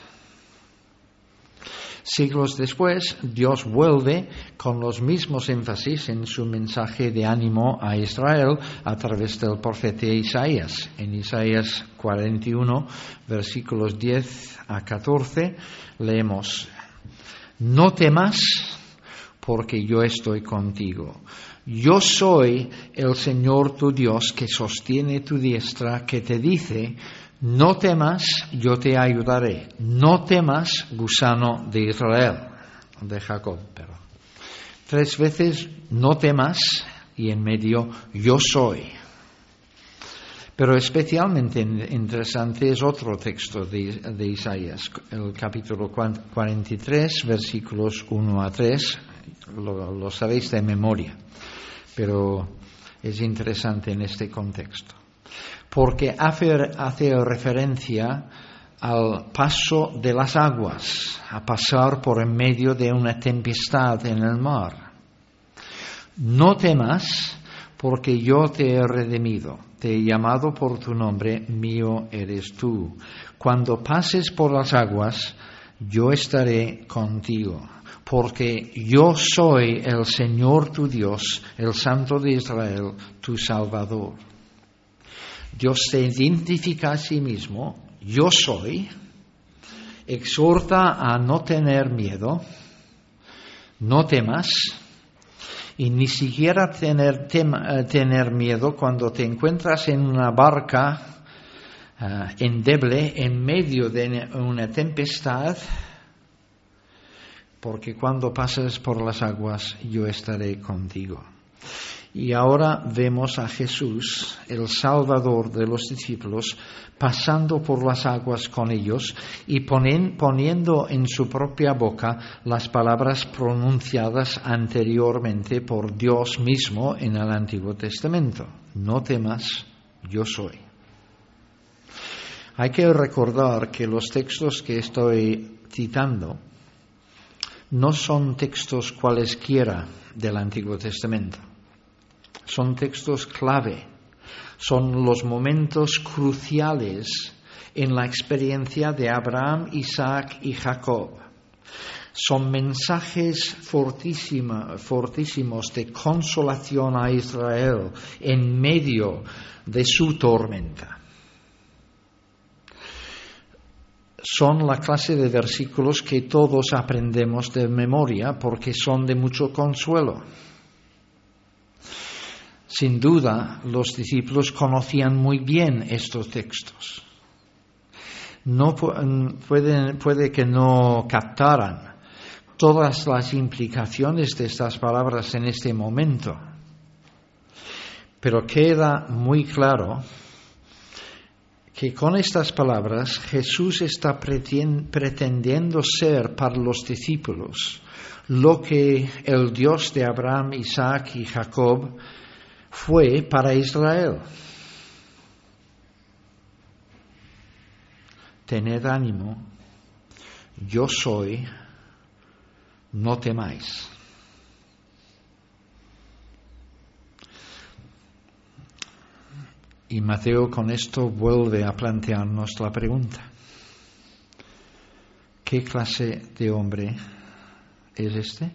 Siglos después, Dios vuelve con los mismos énfasis en su mensaje de ánimo a Israel a través del profeta Isaías. En Isaías cuarenta y uno, versículos diez a catorce, leemos, no temas porque yo estoy contigo. Yo soy el Señor tu Dios que sostiene tu diestra, que te dice, no temas, yo te ayudaré. No temas, gusano de Israel, de Jacob. Pero tres veces no temas y en medio yo soy. Pero especialmente interesante es otro texto de, de Isaías, el capítulo cuarenta y tres, versículos uno a tres. Lo, lo sabéis de memoria, pero es interesante en este contexto. Porque hace, hace referencia al paso de las aguas, a pasar por en medio de una tempestad en el mar. No temas, porque yo te he redimido. te he llamado por tu nombre, mío eres tú. Cuando pases por las aguas, yo estaré contigo, porque yo soy el Señor tu Dios, el Santo de Israel, tu Salvador. Dios se identifica a sí mismo, yo soy, exhorta a no tener miedo, no temas, y ni siquiera tener, tema, tener miedo cuando te encuentras en una barca Uh, endeble en medio de una tempestad, porque cuando pases por las aguas yo estaré contigo. Y ahora vemos a Jesús, el Salvador de los discípulos, pasando por las aguas con ellos y ponen, poniendo en su propia boca las palabras pronunciadas anteriormente por Dios mismo en el Antiguo Testamento. No temas, yo soy. Hay que recordar que los textos que estoy citando no son textos cualesquiera del Antiguo Testamento. Son textos clave, son los momentos cruciales en la experiencia de Abraham, Isaac y Jacob. Son mensajes fortísima, fortísimos de consolación a Israel en medio de su tormenta. Son la clase de versículos que todos aprendemos de memoria porque son de mucho consuelo. Sin duda, los discípulos conocían muy bien estos textos. No puede, puede que no captaran todas las implicaciones de estas palabras en este momento, pero queda muy claro que con estas palabras Jesús está pretendiendo ser para los discípulos lo que el Dios de Abraham, Isaac y Jacob fue para Israel. Tened ánimo, yo soy, no temáis. Y Mateo con esto vuelve a plantearnos la pregunta: ¿qué clase de hombre es este?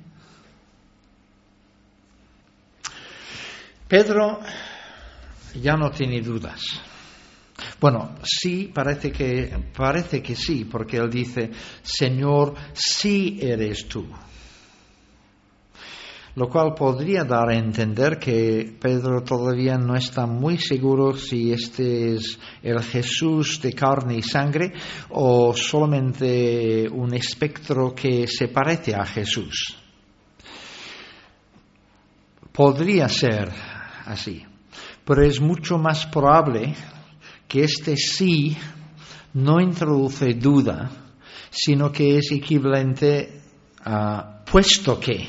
Pedro ya no tiene dudas. Bueno, sí, parece que, parece que sí, porque él dice: Señor, sí eres tú. Lo cual podría dar a entender que Pedro todavía no está muy seguro si este es el Jesús de carne y sangre o solamente un espectro que se parece a Jesús. Podría ser así, pero es mucho más probable que este sí no introduce duda, sino que es equivalente a puesto que.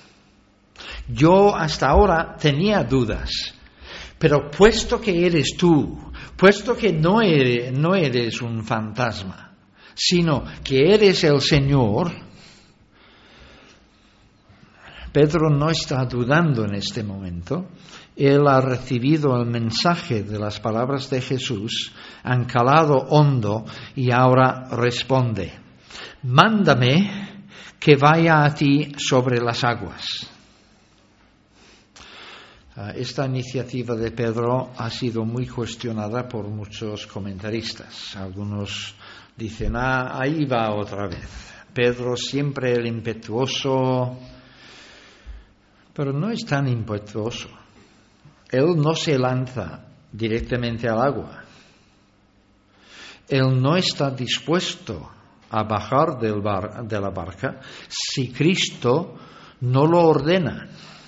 Yo hasta ahora tenía dudas, pero puesto que eres tú, puesto que no eres, no eres un fantasma, sino que eres el Señor, Pedro no está dudando en este momento. Él ha recibido el mensaje de las palabras de Jesús, han calado hondo y ahora responde: mándame que vaya a ti sobre las aguas. Esta iniciativa de Pedro ha sido muy cuestionada por muchos comentaristas. Algunos dicen: ah, ahí va otra vez. Pedro siempre el impetuoso, pero no es tan impetuoso. Él no se lanza directamente al agua. Él no está dispuesto a bajar del bar, de la barca si Cristo no lo ordena.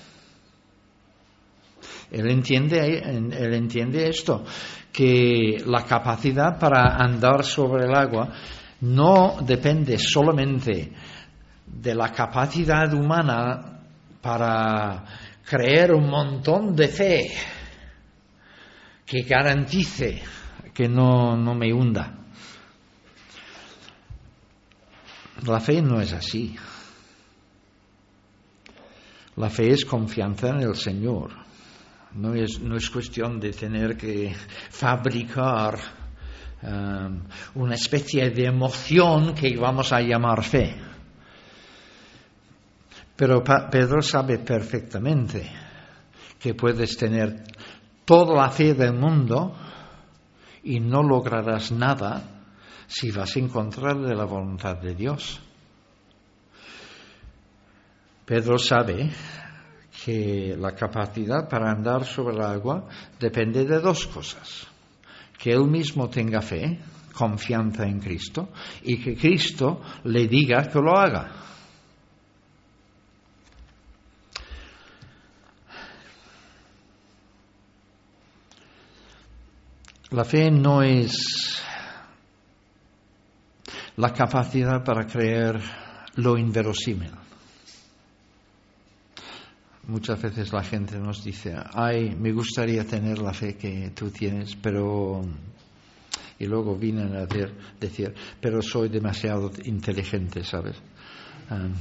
Él entiende, él entiende esto, que la capacidad para andar sobre el agua no depende solamente de la capacidad humana para creer un montón de fe que garantice que no, no me hunda. La fe no es así. La fe es confianza en el Señor. No es, no es cuestión de tener que fabricar um, una especie de emoción que vamos a llamar fe. Pero pa- Pedro sabe perfectamente que puedes tener toda la fe del mundo y no lograrás nada si vas en contra de la voluntad de Dios. Pedro sabe que la capacidad para andar sobre el agua depende de dos cosas: que él mismo tenga fe, confianza en Cristo, y que Cristo le diga que lo haga. La fe no es la capacidad para creer lo inverosímil. Muchas veces la gente nos dice, ay, me gustaría tener la fe que tú tienes, pero... Y luego vienen a decir, decir pero soy demasiado inteligente, ¿sabes? Um,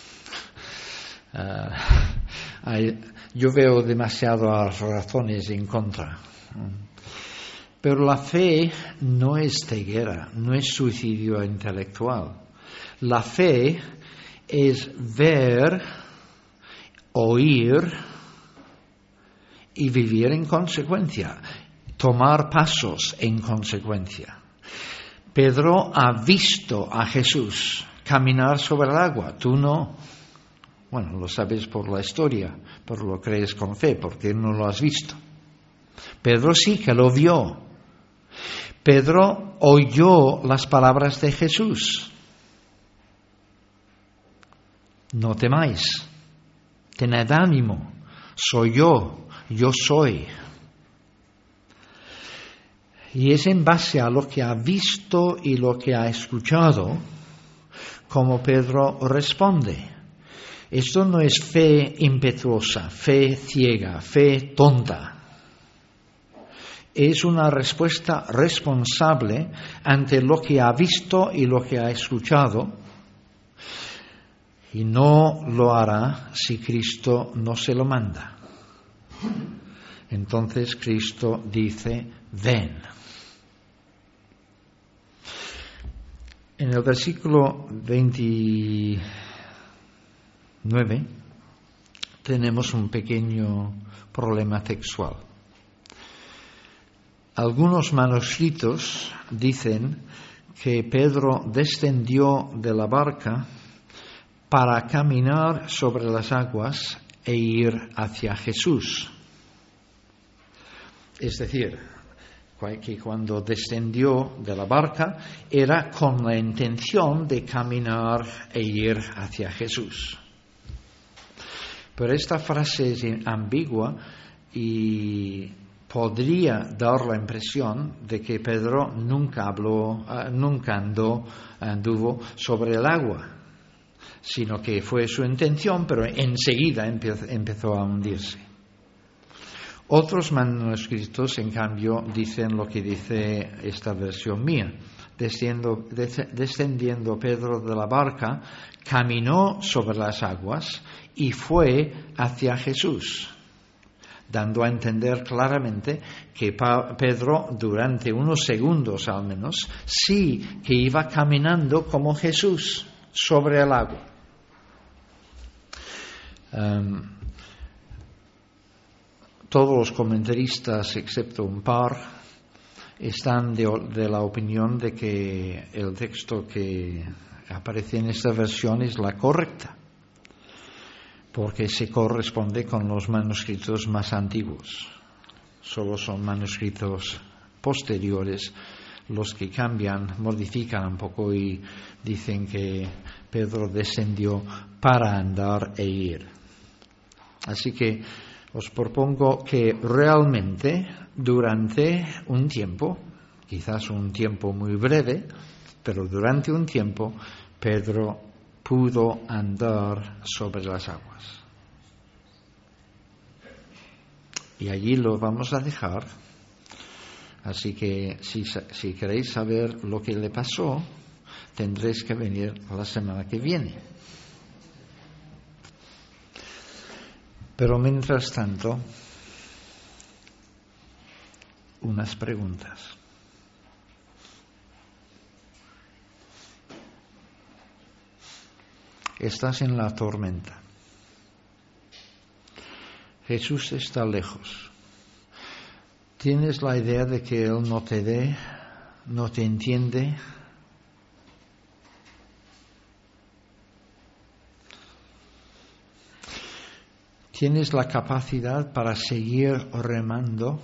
uh, hay, yo veo demasiadas razones en contra. Um, pero la fe no es ceguera, no es suicidio intelectual. La fe es ver, oír y vivir en consecuencia, tomar pasos en consecuencia. Pedro ha visto a Jesús caminar sobre el agua, tú no. Bueno, lo sabes por la historia, pero lo crees con fe, porque no lo has visto. Pedro sí que lo vio. Pedro oyó las palabras de Jesús. No temáis. Tened ánimo, soy yo, yo soy. Y es en base a lo que ha visto y lo que ha escuchado como Pedro responde. Esto no es fe impetuosa, fe ciega, fe tonta. Es una respuesta responsable ante lo que ha visto y lo que ha escuchado. Y no lo hará si Cristo no se lo manda. Entonces Cristo dice, ven. En el versículo veintinueve tenemos un pequeño problema textual. Algunos manuscritos dicen que Pedro descendió de la barca para caminar sobre las aguas e ir hacia Jesús. Es decir, que cuando descendió de la barca era con la intención de caminar e ir hacia Jesús. Pero esta frase es ambigua y podría dar la impresión de que Pedro nunca habló, uh, nunca andó, anduvo sobre el agua, sino que fue su intención, pero enseguida empezó a hundirse. Otros manuscritos, en cambio, dicen lo que dice esta versión mía. Descendiendo, descendiendo Pedro de la barca, caminó sobre las aguas y fue hacia Jesús, dando a entender claramente que Pedro, durante unos segundos al menos, sí que iba caminando como Jesús sobre el agua. Um, todos los comentaristas, excepto un par, están de, de la opinión de que el texto que aparece en esta versión es la correcta, porque se corresponde con los manuscritos más antiguos. Solo son manuscritos posteriores los que cambian, modifican un poco y dicen que Pedro descendió para andar e ir. Así que os propongo que realmente durante un tiempo, quizás un tiempo muy breve, pero durante un tiempo Pedro pudo andar sobre las aguas. Y allí lo vamos a dejar. Así que si, si queréis saber lo que le pasó, tendréis que venir la semana que viene. Pero mientras tanto, unas preguntas. Estás en la tormenta. Jesús está lejos. ¿Tienes la idea de que Él no te ve, no te entiende? ¿Tienes la capacidad para seguir remando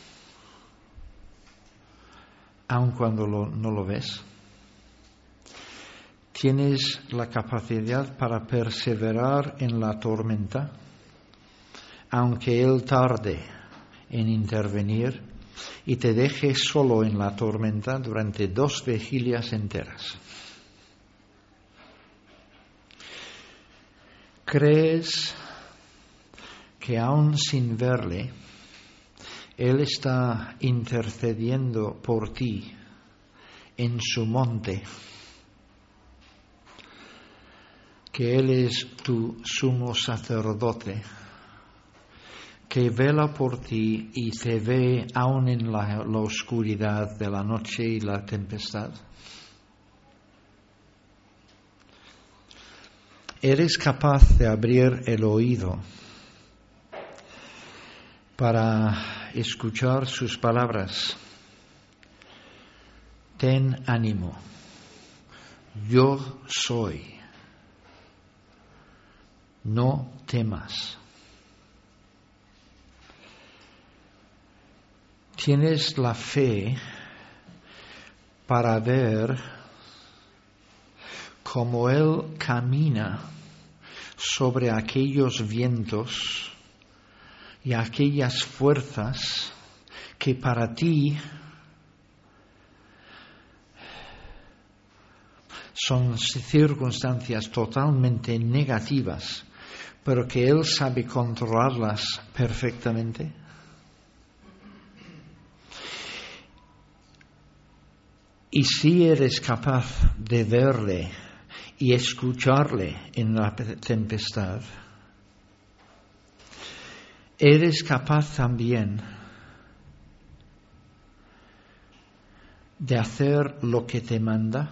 aun cuando lo, no lo ves? ¿Tienes la capacidad para perseverar en la tormenta, aunque Él tarde en intervenir y te deje solo en la tormenta durante dos vigilias enteras? ¿Crees que aún sin verle, Él está intercediendo por ti en su monte, que Él es tu sumo sacerdote, que vela por ti y te ve aún en la, la oscuridad de la noche y la tempestad? ¿Eres capaz de abrir el oído para escuchar sus palabras? Ten ánimo, yo soy, no temas. ¿Tienes la fe para ver cómo Él camina sobre aquellos vientos y aquellas fuerzas que para ti son circunstancias totalmente negativas, pero que Él sabe controlarlas perfectamente? Y si eres capaz de verle y escucharle en la tempestad, ¿eres capaz también de hacer lo que te manda?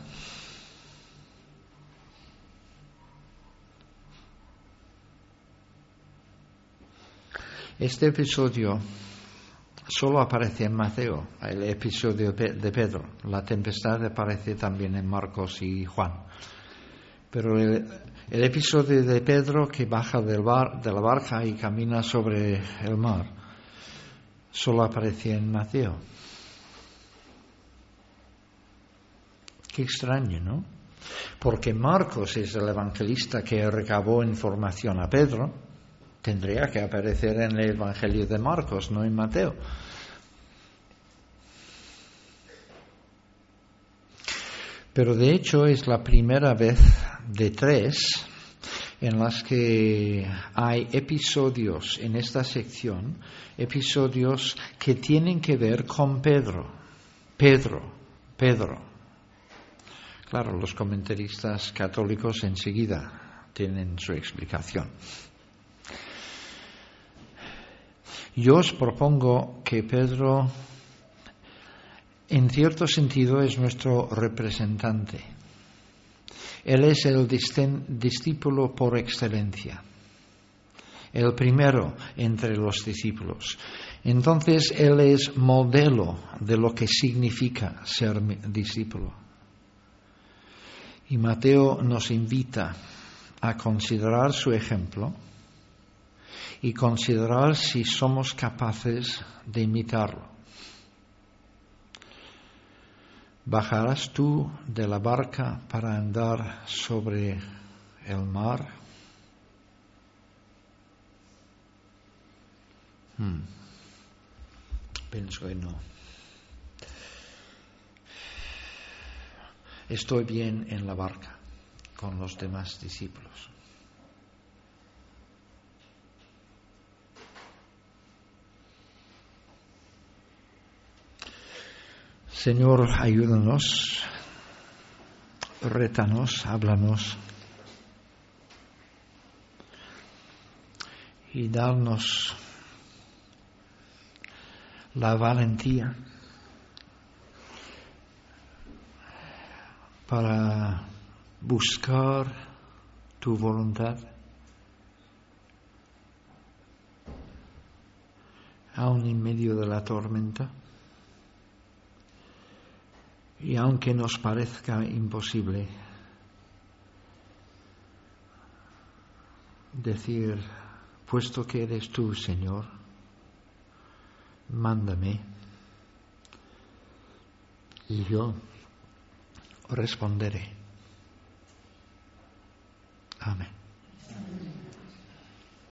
Este episodio solo aparece en Mateo, el episodio de Pedro. La tempestad aparece también en Marcos y Juan. Pero el, el episodio de Pedro, que baja del bar, de la barca y camina sobre el mar, solo aparece en Mateo. Qué extraño, ¿no? Porque Marcos es el evangelista que recabó información a Pedro. Tendría que aparecer en el Evangelio de Marcos, no en Mateo. Pero de hecho es la primera vez de tres en las que hay episodios en esta sección, episodios que tienen que ver con Pedro. Pedro, Pedro. Claro, los comentaristas católicos enseguida tienen su explicación. Yo os propongo que Pedro, en cierto sentido, es nuestro representante. Él es el discípulo por excelencia, el primero entre los discípulos. Entonces, Él es modelo de lo que significa ser discípulo. Y Mateo nos invita a considerar su ejemplo y considerar si somos capaces de imitarlo. ¿Bajarás tú de la barca para andar sobre el mar? Hmm. Pienso que no. Estoy bien en la barca con los demás discípulos. Señor, ayúdanos, rétanos, háblanos y danos la valentía para buscar tu voluntad, aun en medio de la tormenta. Y aunque nos parezca imposible, decir, puesto que eres tú, Señor, mándame, y yo responderé.